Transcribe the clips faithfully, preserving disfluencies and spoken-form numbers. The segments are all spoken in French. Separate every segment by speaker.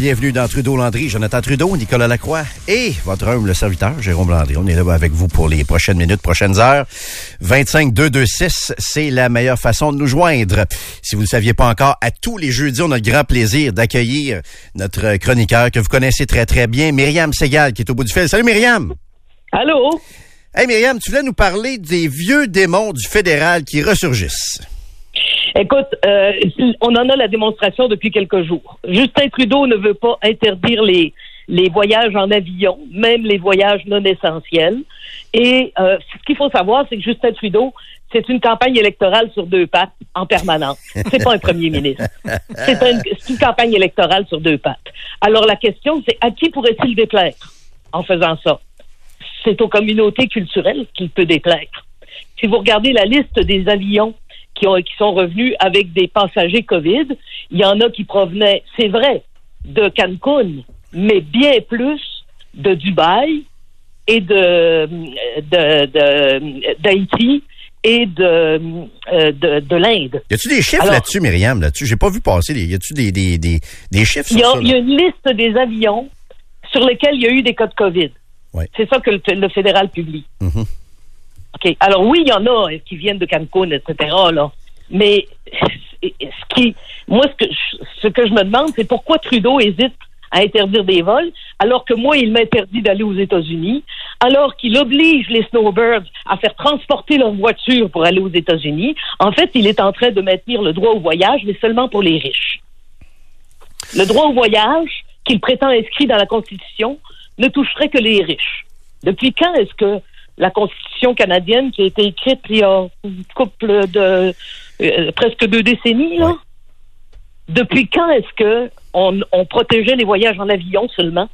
Speaker 1: Bienvenue dans Trudeau-Landry. Jonathan Trudeau, Nicolas Lacroix et votre humble serviteur, Jérôme Landry. On est là avec vous pour les prochaines minutes, prochaines heures. vingt-cinq deux deux six, c'est la meilleure façon de nous joindre. Si vous ne le saviez pas encore, à tous les jeudis, on a le grand plaisir d'accueillir notre chroniqueur que vous connaissez très, très bien, Myriam Segal, qui est au bout du fil. Salut Myriam!
Speaker 2: Allô?
Speaker 1: Hey Myriam, tu voulais nous parler des vieux démons du fédéral qui ressurgissent.
Speaker 2: Écoute, euh, on en a la démonstration depuis quelques jours. Justin Trudeau ne veut pas interdire les, les voyages en avion, même les voyages non essentiels. Et euh, ce qu'il faut savoir, c'est que Justin Trudeau, c'est une campagne électorale sur deux pattes en permanence. C'est pas un premier ministre. C'est, un, c'est une campagne électorale sur deux pattes. Alors la question, c'est à qui pourrait-il déplaire en faisant ça? C'est aux communautés culturelles qu'il peut déplaire. Si vous regardez la liste des avions qui, ont, qui sont revenus avec des passagers COVID, il y en a qui provenaient, c'est vrai, de Cancun, mais bien plus de Dubaï et de, de, de d'Haïti et de, de, de l'Inde.
Speaker 1: Y a-tu des chiffres Alors, là-dessus, Myriam, là-dessus? J'ai pas vu passer. Y a-tu des, des, des, des chiffres sur
Speaker 2: y a,
Speaker 1: ça? Il
Speaker 2: y a une liste des avions sur lesquels il y a eu des cas de COVID.
Speaker 1: Ouais.
Speaker 2: C'est ça que le, le fédéral publie.
Speaker 1: Mm-hmm.
Speaker 2: OK. Alors oui, il y en a qui viennent de Cancun, et cetera, là. Mais ce qui, moi, ce que, je, ce que je me demande, c'est pourquoi Trudeau hésite à interdire des vols, alors que moi, il m'interdit d'aller aux États-Unis, alors qu'il oblige les snowbirds à faire transporter leur voiture pour aller aux États-Unis. En fait, il est en train de maintenir le droit au voyage, mais seulement pour les riches. Le droit au voyage, qu'il prétend inscrit dans la Constitution, ne toucherait que les riches. Depuis quand est-ce que la Constitution canadienne, qui a été écrite il y a une couple de euh, presque deux décennies, là,
Speaker 1: oui.
Speaker 2: Depuis quand est-ce que on, on protégeait les voyages en avion seulement?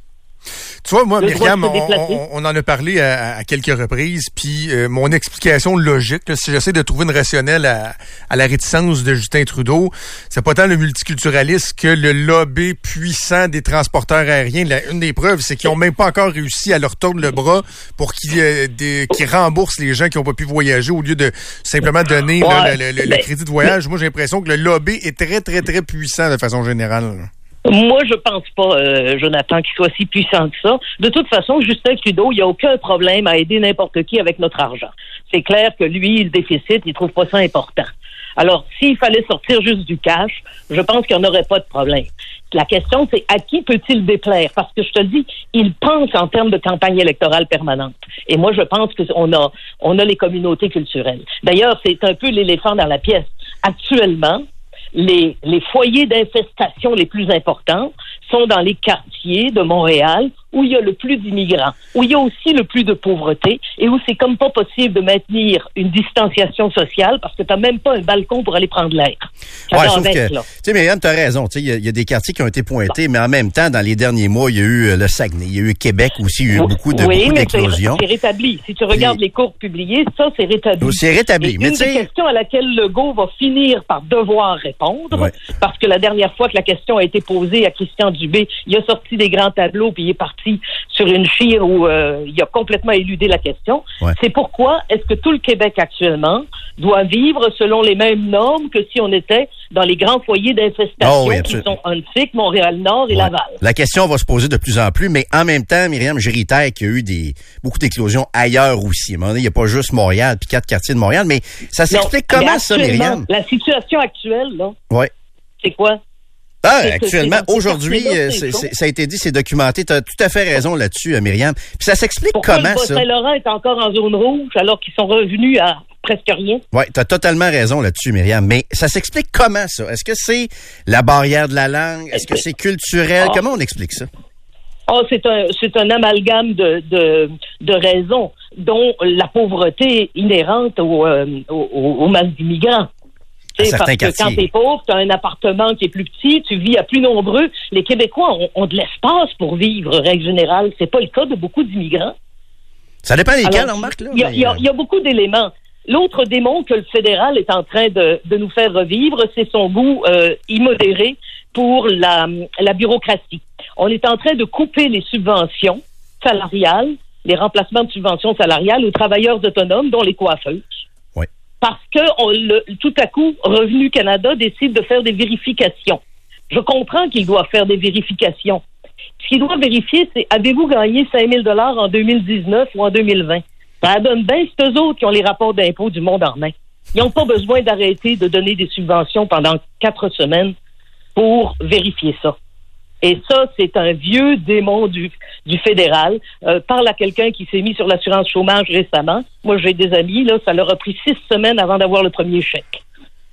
Speaker 3: Tu vois, moi,
Speaker 2: le
Speaker 3: Myriam, on, on, on en a parlé à, à quelques reprises, puis euh, mon explication logique, là, si j'essaie de trouver une rationnelle à, à la réticence de Justin Trudeau, c'est pas tant le multiculturalisme que le lobby puissant des transporteurs aériens. La, une des preuves, c'est qu'ils ont même pas encore réussi à leur tordre le bras pour qu'ils, euh, des, qu'ils remboursent les gens qui ont pas pu voyager au lieu de simplement donner ouais, là, le, le, le, le crédit de voyage. Moi, j'ai l'impression que le lobby est très, très, très puissant de façon générale.
Speaker 2: Moi, je pense pas, euh, Jonathan, qu'il soit si puissant que ça. De toute façon, Justin Trudeau, il n'y a aucun problème à aider n'importe qui avec notre argent. C'est clair que lui, le déficit, il trouve pas ça important. Alors, s'il fallait sortir juste du cash, je pense qu'il n'y en aurait pas de problème. La question, c'est à qui peut-il déplaire? Parce que je te dis, il pense en termes de campagne électorale permanente. Et moi, je pense qu'on a, on a les communautés culturelles. D'ailleurs, c'est un peu l'éléphant dans la pièce. Actuellement, Les, les foyers d'infestation les plus importants sont dans les quartiers de Montréal où il y a le plus d'immigrants, où il y a aussi le plus de pauvreté et où c'est comme pas possible de maintenir une distanciation sociale parce que t'as même pas un balcon pour aller prendre l'air.
Speaker 1: Ouais, sauf que, tu sais, Myriam, t'as raison. Tu sais, il y, y a des quartiers qui ont été pointés, bon. mais en même temps, dans les derniers mois, il y a eu le Saguenay, il y a eu Québec aussi, il y a eu beaucoup de,
Speaker 2: oui,
Speaker 1: beaucoup
Speaker 2: mais
Speaker 1: d'éclosions.
Speaker 2: C'est, c'est rétabli. Si tu regardes Puis, les courbes publiées, ça, c'est rétabli.
Speaker 1: Oh, c'est rétabli.
Speaker 2: Et
Speaker 1: mais
Speaker 2: une
Speaker 1: des
Speaker 2: questions à laquelle Legault va finir par devoir répondre,
Speaker 1: ouais.
Speaker 2: parce que la dernière fois que la question a été posée à Christian Dubé, il a sorti des grands tableaux puis il est parti sur une chire où euh, il a complètement éludé la question. Ouais. C'est pourquoi est-ce que tout le Québec actuellement doit vivre selon les mêmes normes que si on était dans les grands foyers d'infestation oh oui, qui sont Huntsic, Montréal-Nord et ouais. Laval.
Speaker 1: La question va se poser de plus en plus, mais en même temps, Myriam, je réitère qu'il y a eu des, beaucoup d'éclosions ailleurs aussi. À un moment donné, il n'y a pas juste Montréal puis quatre quartiers de Montréal, mais ça s'explique non, comment ça, Myriam?
Speaker 2: La situation actuelle, là,
Speaker 1: ouais.
Speaker 2: c'est quoi?
Speaker 1: Ah, c'est actuellement, c'est aujourd'hui, c'est, c'est, c'est, ça a été dit, c'est documenté. Tu as tout à fait raison là-dessus, Myriam. Puis ça s'explique
Speaker 2: Pourquoi
Speaker 1: comment,
Speaker 2: le
Speaker 1: ça?
Speaker 2: Bas-Saint-Laurent est encore en zone rouge alors qu'ils sont revenus à presque rien?
Speaker 1: Oui, tu as totalement raison là-dessus, Myriam. Mais ça s'explique comment, ça? Est-ce que c'est la barrière de la langue? Est-ce que c'est culturel? Oh. Comment on explique ça?
Speaker 2: Oh, c'est un, c'est un amalgame de, de, de raisons, dont la pauvreté inhérente au, euh, au, aux masses d'immigrants. Parce
Speaker 1: quartiers.
Speaker 2: que quand t'es pauvre, t'as un appartement qui est plus petit, tu vis à plus nombreux. Les Québécois ont, ont de l'espace pour vivre, règle générale. C'est pas le cas de beaucoup d'immigrants.
Speaker 1: Ça dépend desquels, on remarque, là.
Speaker 2: Il y, mais... y, y a beaucoup d'éléments. L'autre démon que le fédéral est en train de, de nous faire revivre, c'est son goût euh, immodéré pour la, la bureaucratie. On est en train de couper les subventions salariales, les remplacements de subventions salariales aux travailleurs autonomes, dont les coiffeuses. Parce que on, le, tout à coup, Revenu Canada décide de faire des vérifications. Je comprends qu'il doit faire des vérifications. Ce qu'il doit vérifier, c'est avez-vous gagné cinq mille dollars en deux mille dix-neuf ou en deux mille vingt? Ça donne bien, c'est eux autres qui ont les rapports d'impôts du monde en main. Ils n'ont pas besoin d'arrêter de donner des subventions pendant quatre semaines pour vérifier ça. Et ça, c'est un vieux démon du, du fédéral. Euh, parle à quelqu'un qui s'est mis sur l'assurance chômage récemment. Moi, j'ai des amis, là, ça leur a pris six semaines avant d'avoir le premier chèque.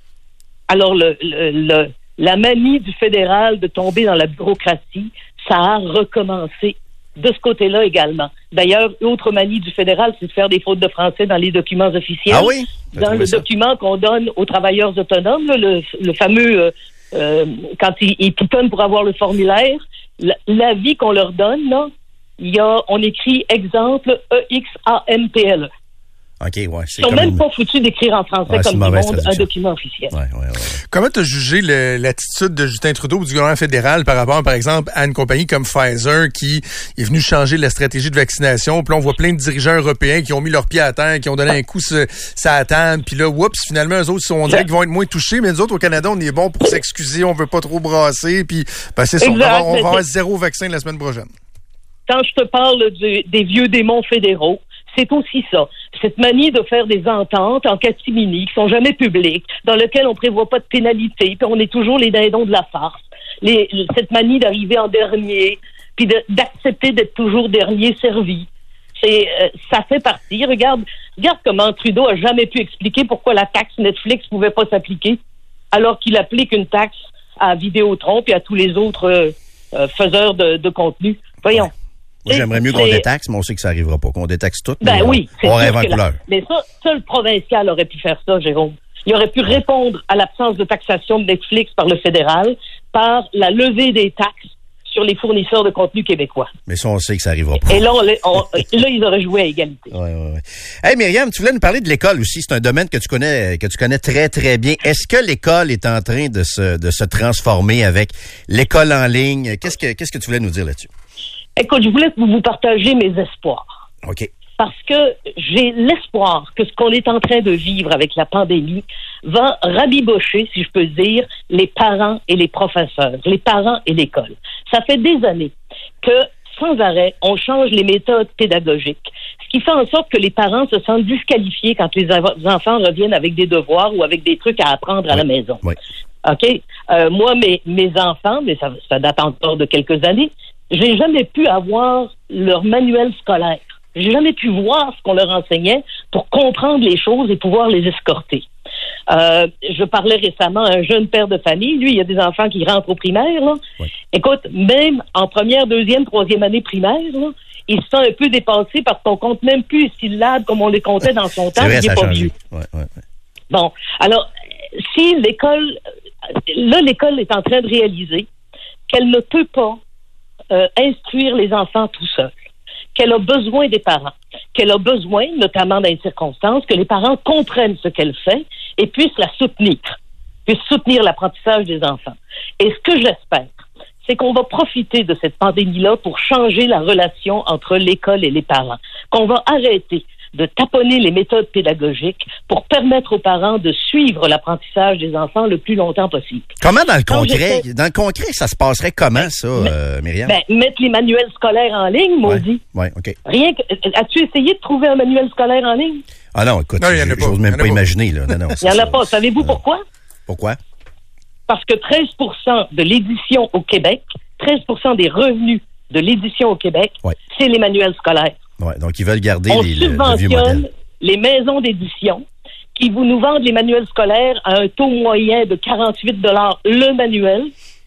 Speaker 2: Alors, le, le, le, la manie du fédéral de tomber dans la bureaucratie, ça a recommencé de ce côté-là également. D'ailleurs, l'autre manie du fédéral, c'est de faire des fautes de français dans les documents officiels.
Speaker 1: Ah oui?
Speaker 2: Dans le ça. document qu'on donne aux travailleurs autonomes, là, le, le fameux... Euh, Euh, quand ils, ils pitonnent pour avoir le formulaire, l'avis qu'on leur donne, là, il y a, on écrit exemple E X A M P L E.
Speaker 1: OK, ouais. C'est
Speaker 2: Ils sont
Speaker 1: comme
Speaker 2: même
Speaker 1: une...
Speaker 2: pas foutus d'écrire en français
Speaker 1: ouais,
Speaker 2: comme du monde
Speaker 1: traduction.
Speaker 2: un document officiel.
Speaker 1: Ouais, ouais, ouais.
Speaker 3: Comment tu as jugé le, l'attitude de Justin Trudeau ou du gouvernement fédéral par rapport, par exemple, à une compagnie comme Pfizer qui est venue changer la stratégie de vaccination? Puis là, on voit plein de dirigeants européens qui ont mis leurs pieds à terre, qui ont donné un coup sur la table. Puis là, oups, finalement, eux autres, on dirait qu'ils vont être moins touchés. Mais nous autres, au Canada, on est bon pour s'excuser, on veut pas trop brasser. Puis ben, c'est ça, on va, on va avoir zéro vaccin la semaine prochaine.
Speaker 2: Quand je te parle du, des vieux démons fédéraux, c'est aussi ça. Cette manie de faire des ententes en catimini qui sont jamais publiques, dans lesquelles on prévoit pas de pénalité, puis on est toujours les dindons de la farce. Les, cette manie d'arriver en dernier, puis de, d'accepter d'être toujours dernier servi. C'est, euh, ça fait partie. Regarde, regarde comment Trudeau a jamais pu expliquer pourquoi la taxe Netflix pouvait pas s'appliquer, alors qu'il applique une taxe à Vidéotron puis à tous les autres euh, euh, faiseurs de, de contenu. Voyons. Ouais.
Speaker 1: Moi, j'aimerais mieux qu'on détaxe, mais on sait que ça n'arrivera pas. Qu'on détaxe tout,
Speaker 2: ben
Speaker 1: mais
Speaker 2: oui,
Speaker 1: on, on rêve en couleur.
Speaker 2: La... Mais ça, ça, le provincial aurait pu faire ça, Jérôme. Il aurait pu ouais. répondre à l'absence de taxation de Netflix par le fédéral par la levée des taxes sur les fournisseurs de contenu québécois.
Speaker 1: Mais ça, on sait que ça n'arrivera pas.
Speaker 2: Et là, on, on, là, ils auraient joué à égalité.
Speaker 1: Oui, oui, oui. Hey, Myriam, tu voulais nous parler de l'école aussi. C'est un domaine que tu connais, que tu connais très, très bien. Est-ce que l'école est en train de se, de se transformer avec l'école en ligne? Qu'est-ce que, qu'est-ce que tu voulais nous dire là-dessus?
Speaker 2: Écoute, je voulais vous partager mes espoirs.
Speaker 1: OK.
Speaker 2: Parce que j'ai l'espoir que ce qu'on est en train de vivre avec la pandémie va rabibocher, si je peux dire, les parents et les professeurs, les parents et l'école. Ça fait des années que, sans arrêt, on change les méthodes pédagogiques, ce qui fait en sorte que les parents se sentent disqualifiés quand les enfants reviennent avec des devoirs ou avec des trucs à apprendre à
Speaker 1: oui.
Speaker 2: la maison.
Speaker 1: Oui.
Speaker 2: OK? Euh, moi, mes, mes enfants, mais ça, ça date encore de quelques années, j'ai jamais pu avoir leur manuel scolaire. J'ai jamais pu voir ce qu'on leur enseignait pour comprendre les choses et pouvoir les escorter. Euh, je parlais récemment à un jeune père de famille. Lui, il y a des enfants qui rentrent au primaire. Là. Oui. Écoute, même en première, deuxième, troisième année primaire, là, il se sent un peu dépassé parce qu'on compte même plus les syllabes comme on les comptait dans son temps.
Speaker 1: C'est vrai,
Speaker 2: il n'est pas vieux.
Speaker 1: Ouais, ouais, ouais.
Speaker 2: Bon, alors, si l'école... Là, l'école est en train de réaliser qu'elle ne peut pas Euh, instruire les enfants tout seuls, qu'elle a besoin des parents, qu'elle a besoin, notamment dans les circonstances, que les parents comprennent ce qu'elle fait et puissent la soutenir, puissent soutenir l'apprentissage des enfants. Et ce que j'espère, c'est qu'on va profiter de cette pandémie-là pour changer la relation entre l'école et les parents, qu'on va arrêter de taponner les méthodes pédagogiques pour permettre aux parents de suivre l'apprentissage des enfants le plus longtemps possible.
Speaker 1: Comment dans le concret, dans le concret, ça se passerait comment, ça, mais, euh, Myriam?
Speaker 2: Ben, mettre les manuels scolaires en ligne, maudit.
Speaker 1: Oui, ouais, OK.
Speaker 2: Rien que, as-tu essayé de trouver un manuel scolaire en ligne?
Speaker 1: Ah non, écoute,
Speaker 3: non,
Speaker 1: je n'ose même pas, pas imaginer, là. Non, non,
Speaker 2: il n'y en a pas. Savez-vous non. pourquoi?
Speaker 1: Pourquoi?
Speaker 2: Parce que treize pour cent de l'édition au Québec, treize pour cent des revenus de l'édition au Québec, ouais. c'est les manuels scolaires.
Speaker 1: Ouais, donc ils veulent garder
Speaker 2: on
Speaker 1: les,
Speaker 2: subventionne
Speaker 1: le vieux modèle.
Speaker 2: Les maisons d'édition qui vous nous vendent les manuels scolaires à un taux moyen de quarante-huit dollars le manuel,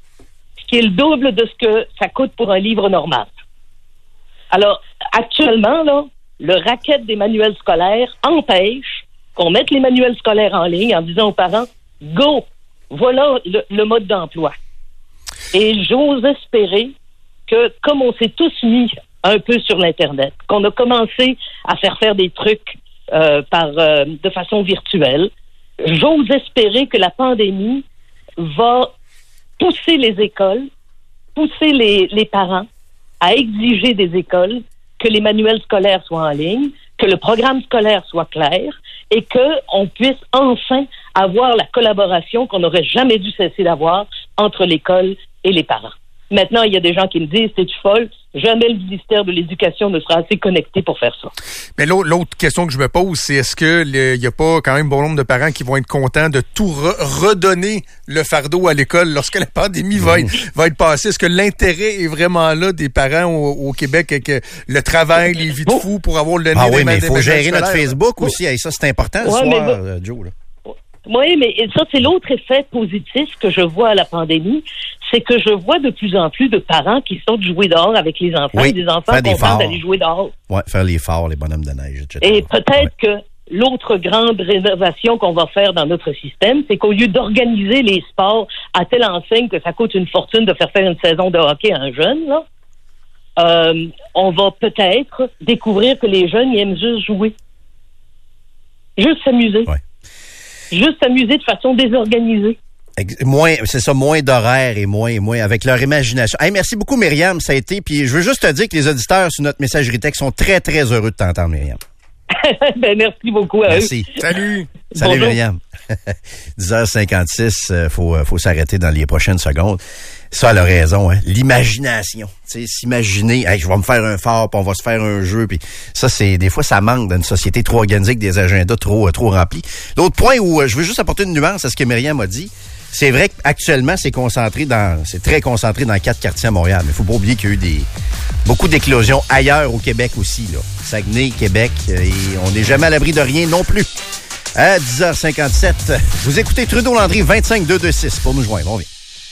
Speaker 2: ce qui est le double de ce que ça coûte pour un livre normal. Alors, actuellement, là, le racket des manuels scolaires empêche qu'on mette les manuels scolaires en ligne en disant aux parents « Go! Voilà le, le mode d'emploi. » Et j'ose espérer que, comme on s'est tous mis un peu sur l'Internet, qu'on a commencé à faire faire des trucs euh, par euh, de façon virtuelle, j'ose espérer que la pandémie va pousser les écoles, pousser les, les parents à exiger des écoles que les manuels scolaires soient en ligne, que le programme scolaire soit clair et qu'on puisse enfin avoir la collaboration qu'on n'aurait jamais dû cesser d'avoir entre l'école et les parents. Maintenant, il y a des gens qui me disent, c'est-tu folle? Jamais le ministère de l'Éducation ne sera assez connecté pour faire ça.
Speaker 3: Mais l'autre, l'autre question que je me pose, c'est est-ce que il y a pas quand même bon nombre de parents qui vont être contents de tout re- redonner le fardeau à l'école lorsque la pandémie va être, va être passée? Est-ce que l'intérêt est vraiment là des parents au, au Québec avec le travail, les vies de fous pour avoir le nez
Speaker 1: Ah
Speaker 3: des
Speaker 1: oui, mais il faut gérer
Speaker 3: scolaires,
Speaker 1: notre Facebook
Speaker 2: là.
Speaker 1: aussi. Hey, ça, c'est important le
Speaker 2: Ouais,
Speaker 1: soir,
Speaker 2: mais...
Speaker 1: euh, Joe. Là.
Speaker 2: Oui, mais ça, c'est l'autre effet positif que je vois à la pandémie, c'est que je vois de plus en plus de parents qui sortent jouer dehors avec les enfants,
Speaker 1: oui,
Speaker 2: et des enfants
Speaker 1: faire des
Speaker 2: contents
Speaker 1: forts.
Speaker 2: d'aller jouer dehors.
Speaker 1: Oui, faire les forts, les bonhommes de neige, et cetera.
Speaker 2: Et peut-être
Speaker 1: ouais.
Speaker 2: que l'autre grande rénovation qu'on va faire dans notre système, c'est qu'au lieu d'organiser les sports à telle enseigne que ça coûte une fortune de faire faire une saison de hockey à un jeune, là, euh, on va peut-être découvrir que les jeunes ils aiment juste jouer. Juste s'amuser.
Speaker 1: Ouais.
Speaker 2: Juste s'amuser de façon désorganisée.
Speaker 1: Moins, c'est ça, moins d'horaires et moins, moins avec leur imagination. Hey, merci beaucoup, Myriam, ça a été. Puis je veux juste te dire que les auditeurs sur notre messagerie texte sont très, très heureux de t'entendre, Myriam.
Speaker 2: Ben, merci beaucoup à
Speaker 1: Merci.
Speaker 2: eux.
Speaker 3: Salut!
Speaker 1: Salut,
Speaker 2: Bonjour.
Speaker 1: Myriam. dix heures cinquante-six, euh, faut, faut s'arrêter dans les prochaines secondes. Ça, elle a raison, hein. L'imagination. Tu sais, s'imaginer, hey, je vais me faire un fort, puis on va se faire un jeu, puis ça, c'est, des fois, ça manque dans une société trop organisée, avec des agendas trop, euh, trop remplis. L'autre point où euh, je veux juste apporter une nuance à ce que Myriam a dit, c'est vrai qu'actuellement, c'est concentré dans, c'est très concentré dans quatre quartiers à Montréal, mais il faut pas oublier qu'il y a eu des, beaucoup d'éclosions ailleurs au Québec aussi, là. Saguenay, Québec, euh, et on n'est jamais à l'abri de rien non plus. À dix heures cinquante-sept, vous écoutez Trudeau-Landry vingt-cinq deux deux six pour nous joindre. On vient.